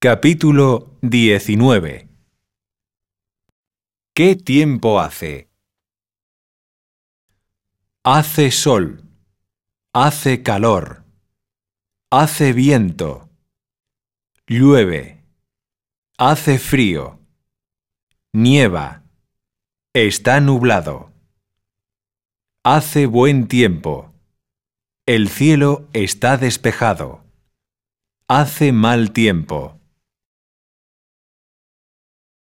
Capítulo 19. ¿Qué tiempo hace? Hace sol, hace calor, hace viento, llueve, hace frío, nieva, está nublado, hace buen tiempo, el cielo está despejado, hace mal tiempo.